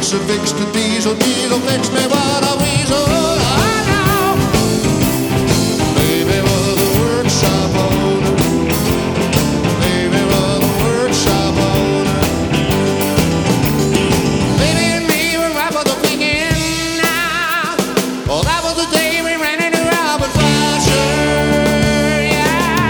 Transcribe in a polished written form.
ze fikst de diesel, diesel fixt me waar I weasel.